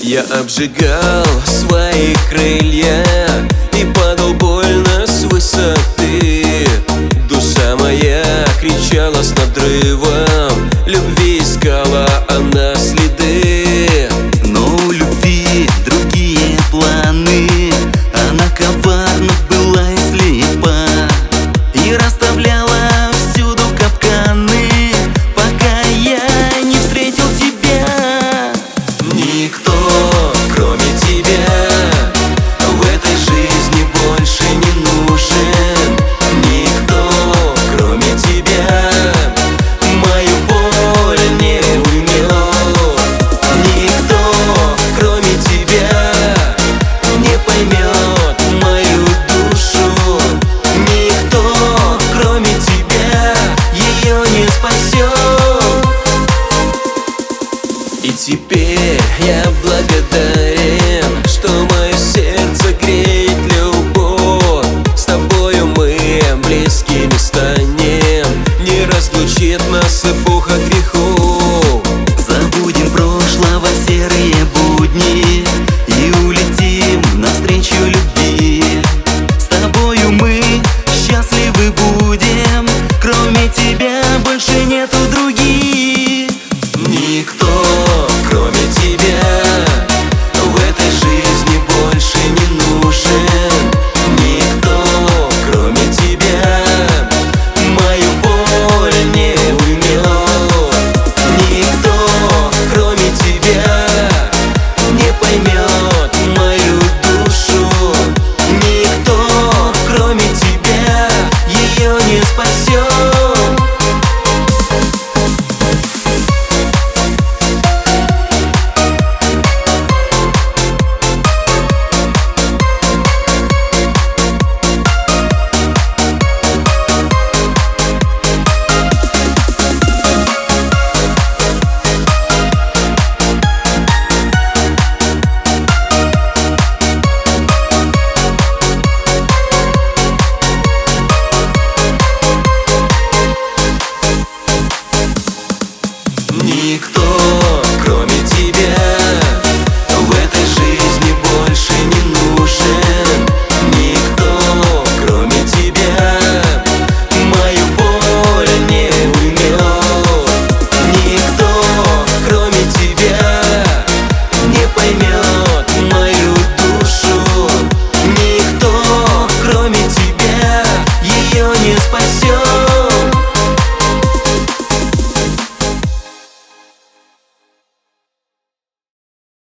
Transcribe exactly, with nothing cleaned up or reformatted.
Я обжигал свои крылья и падал больно с высоты. Душа моя кричала с надрывом, любви искала она следы. Но у любви другие планы, она коварна была и слепа, и расставляла всюду капканы, пока я не встретил тебя. Никто, кроме тебя, в этой жизни больше не нужен. Никто, кроме тебя, мою боль не уймет. Никто, кроме тебя, не поймет мою душу. Никто, кроме тебя, ее не спасет. И теперь я благодарен, что мое сердце греет любовь. С тобою мы близкими станем, не разлучит нас эпоха грехов. Забудем прошлого серые будни и улетим навстречу любви. С тобою мы счастливы будем, кроме тебя больше нету других. Никто, кроме тебя, в этой жизни больше не нужен. Никто, кроме тебя, мою боль не уймет. Никто, кроме тебя, не поймет мою душу. Никто, кроме тебя, ее не спасет. Никто, кроме тебя, в этой жизни больше не нужен. Никто, кроме тебя, мою боль не уймет. Никто, кроме тебя, не поймет мою душу. Никто, кроме тебя, ее не спасет.